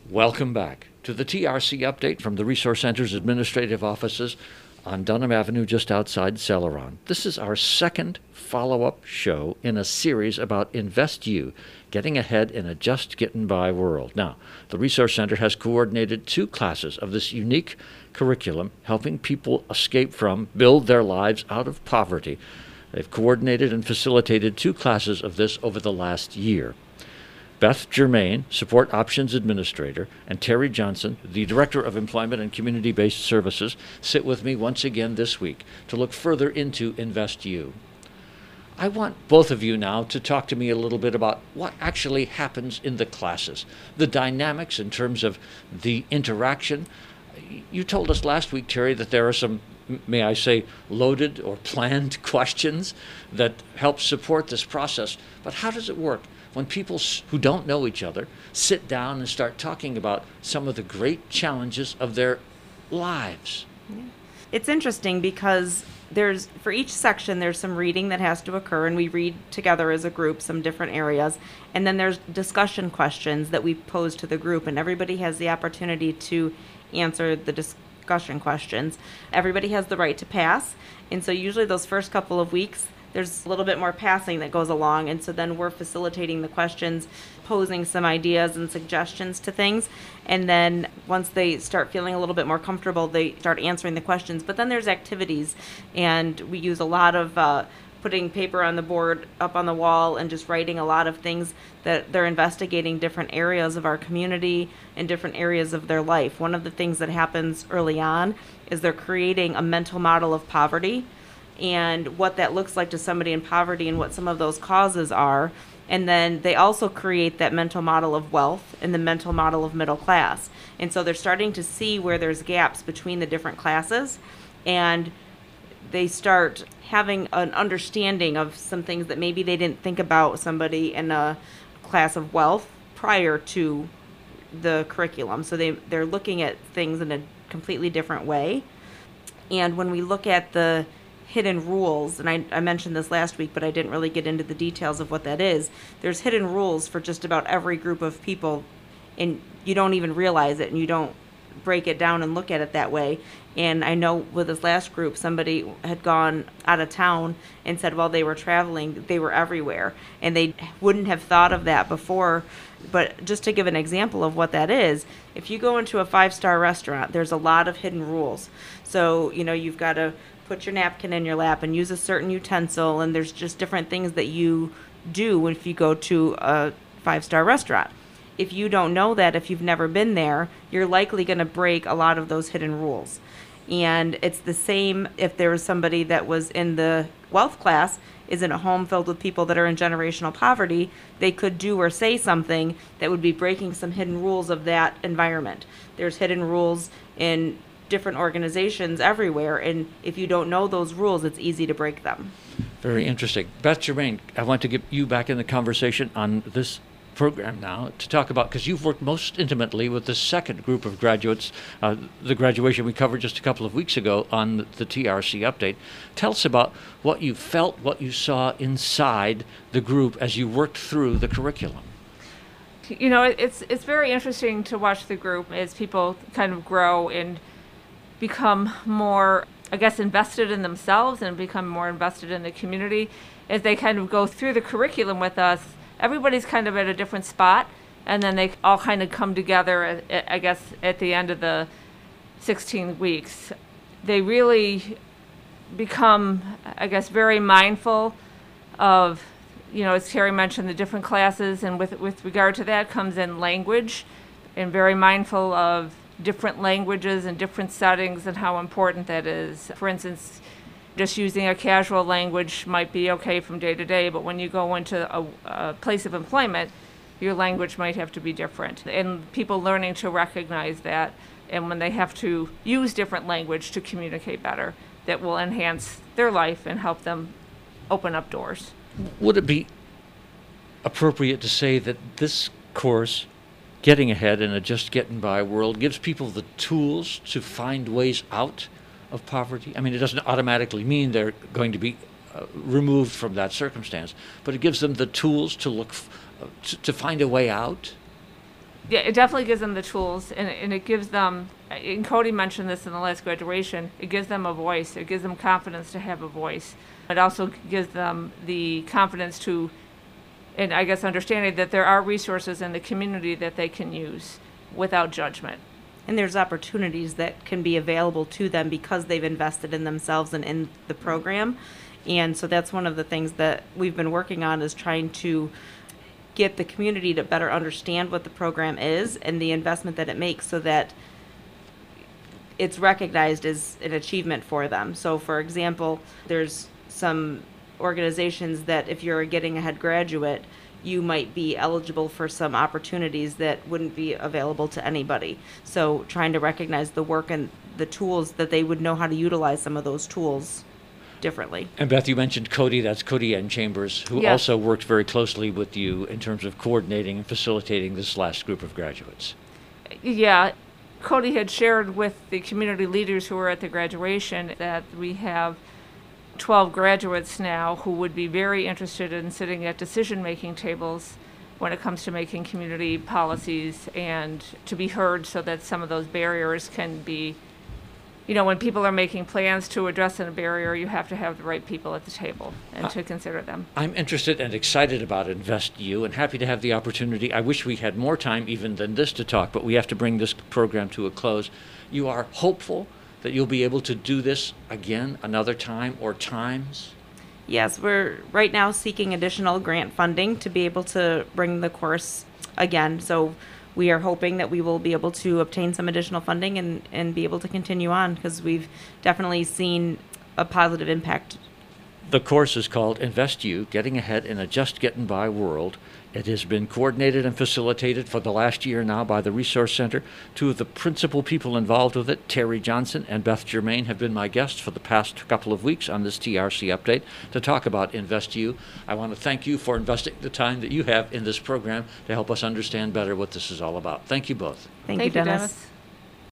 Welcome back to the TRC update from the Resource Center's administrative offices on Dunham Avenue just outside Celeron. This is our second follow-up show in a series about InvestU, getting ahead in a just getting by world. Now, the Resource Center has coordinated 2 classes of this unique curriculum, helping people escape from, build their lives out of poverty. They've coordinated and facilitated 2 classes of this over the last year. Beth Germain, Support Options Administrator, and Terry Johnson, the Director of Employment and Community-Based Services, sit with me once again this week to look further into InvestU. I want both of you now to talk to me a little bit about what actually happens in the classes, the dynamics in terms of the interaction. You told us last week, Terry, that there are some, may I say, loaded or planned questions that help support this process. But how does it work when people who don't know each other sit down and start talking about some of the great challenges of their lives? It's interesting because for each section there's some reading that has to occur, and we read together as a group some different areas, and then there's discussion questions that we pose to the group, and everybody has the opportunity to answer the discussion questions. Everybody has the right to pass, and so usually those first couple of weeks there's a little bit more passing that goes along, and so then we're facilitating the questions, posing some ideas and suggestions to things, and then once they start feeling a little bit more comfortable, they start answering the questions. But then there's activities, and we use a lot of putting paper on the board, up on the wall, and just writing a lot of things that they're investigating different areas of our community and different areas of their life. One of the things that happens early on is they're creating a mental model of poverty and what that looks like to somebody in poverty and what some of those causes are. And then they also create that mental model of wealth and the mental model of middle class. And so they're starting to see where there's gaps between the different classes, and they start having an understanding of some things that maybe they didn't think about somebody in a class of wealth prior to the curriculum. So they're looking at things in a completely different way. And when we look at the hidden rules, and I mentioned this last week, but I didn't really get into the details of what that is. There's hidden rules for just about every group of people, and you don't even realize it, and you don't break it down and look at it that way. And I know with this last group, somebody had gone out of town and said while they were traveling, they were everywhere, and they wouldn't have thought of that before. But just to give an example of what that is, if you go into a 5-star restaurant, there's a lot of hidden rules. So, you've got to put your napkin in your lap and use a certain utensil, and there's just different things that you do if you go to a 5-star restaurant. If you don't know that, if you've never been there, you're likely going to break a lot of those hidden rules. And it's the same if there was somebody that was in the wealth class, is in a home filled with people that are in generational poverty, they could do or say something that would be breaking some hidden rules of that environment. There's hidden rules in different organizations everywhere, and if you don't know those rules, it's easy to break them. Very interesting. Beth Germain, I want to get you back in the conversation on this program now to talk about, because you've worked most intimately with the second group of graduates, the graduation we covered just a couple of weeks ago on the TRC update. Tell us about what you felt, what you saw inside the group as you worked through the curriculum. It's very interesting to watch the group as people kind of grow and become more, invested in themselves and become more invested in the community as they kind of go through the curriculum with us. Everybody's kind of at a different spot, and then they all kind of come together, at the end of the 16 weeks. They really become, very mindful of, as Terry mentioned, the different classes, and with regard to that comes in language, and very mindful of different languages and different settings and how important that is. For instance, just using a casual language might be okay from day to day, but when you go into a place of employment, your language might have to be different. And people learning to recognize that, and when they have to use different language to communicate better, that will enhance their life and help them open up doors. Would it be appropriate to say that this course, Getting Ahead in a Just Getting By World, gives people the tools to find ways out of poverty? I mean, it doesn't automatically mean they're going to be removed from that circumstance, but it gives them the tools to look to find a way out. Yeah, it definitely gives them the tools, and it gives them, and Cody mentioned this in the last graduation, it gives them a voice. It gives them confidence to have a voice. It also gives them the confidence to, and I guess understanding that there are resources in the community that they can use without judgment. And there's opportunities that can be available to them because they've invested in themselves and in the program. And so that's one of the things that we've been working on, is trying to get the community to better understand what the program is and the investment that it makes, so that it's recognized as an achievement for them. So for example, there's some organizations that if you're a Getting Ahead graduate, you might be eligible for some opportunities that wouldn't be available to anybody. So trying to recognize the work and the tools, that they would know how to utilize some of those tools differently. And Beth, you mentioned Cody. That's Cody N. Chambers, who Yes. also worked very closely with you in terms of coordinating and facilitating this last group of graduates. Yeah, Cody had shared with the community leaders who were at the graduation that we have 12 graduates now who would be very interested in sitting at decision-making tables when it comes to making community policies, and to be heard so that some of those barriers can be, when people are making plans to address a barrier, you have to have the right people at the table and to consider them. I'm interested and excited about InvestU and happy to have the opportunity. I wish we had more time even than this to talk, but we have to bring this program to a close. You are hopeful that you'll be able to do this again another time or times? Yes, we're right now seeking additional grant funding to be able to bring the course again. So we are hoping that we will be able to obtain some additional funding and be able to continue on, because we've definitely seen a positive impact. The course is called InvestU, Getting Ahead in a Just Getting By World. It has been coordinated and facilitated for the last year now by the Resource Center. Two of the principal people involved with it, Terry Johnson and Beth Germain, have been my guests for the past couple of weeks on this TRC update to talk about InvestU. I want to thank you for investing the time that you have in this program to help us understand better what this is all about. Thank you both. Thank you, Dennis.